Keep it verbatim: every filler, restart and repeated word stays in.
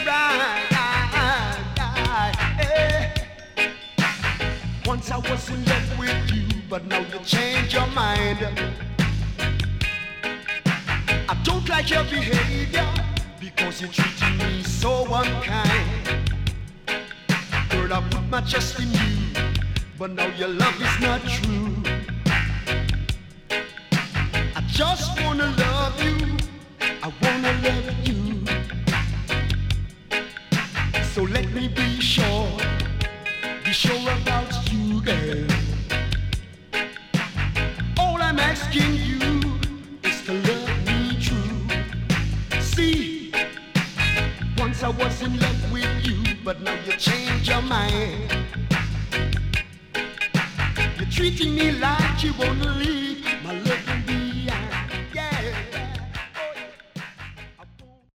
right. Eh. Once I was in love with you, but now you change your mind. I don't like your behavior because you're treating me so unkind. Girl, I put my trust in you, but now your love is not true. I just wanna love you, I wanna love you. So let me be sure, be sure about you, girl. All I'm asking you is to love me true. See, once I was in love with you, but now you change your mind. You're treating me like you wanna leave my love